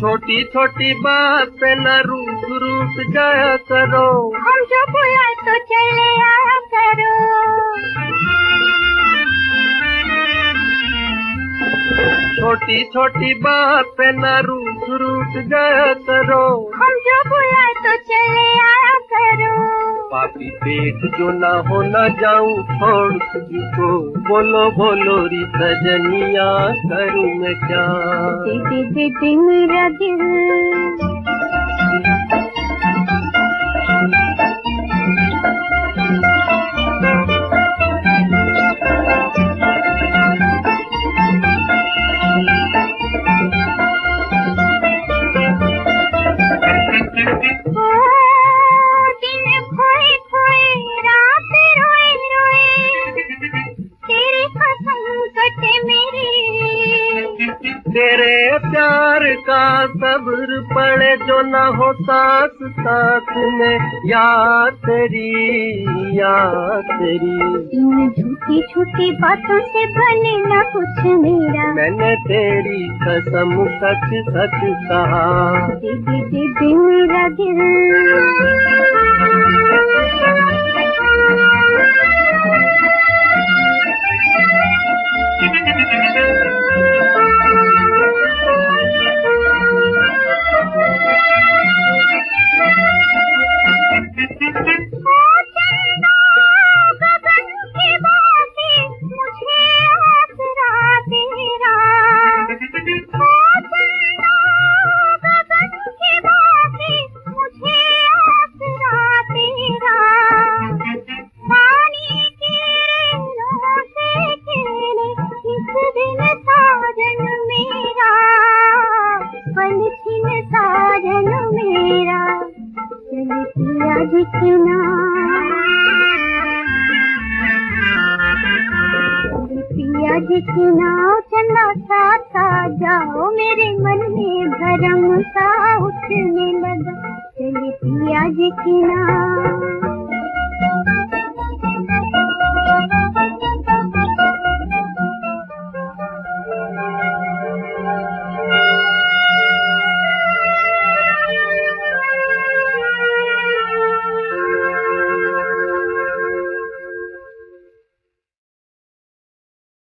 छोटी छोटी बात पे न रूठ जाया करो, हम जो बुलाए तो चले आया करो। छोटी छोटी बात पे न रूठ जाया करो, हम जो बुलाए तो चले आया करो। पापी पेट जो ना हो न जाऊं छोड़ तुझको, बोलो बोलो री सजनिया करूं मैं क्या। दे मेरा दिल, तेरे प्यार का सब्र पड़े जो न हो साथ साथ में, याद तेरी याद तेरी। इन झूठी झूठी बातों से बने न कुछ मेरा, मैंने तेरी कसम सच सच कहा। दे मेरा दिल। पिया जितना चंदा सा जाओ, मेरे मन में भरम सा उठने लगा। चले पिया जितना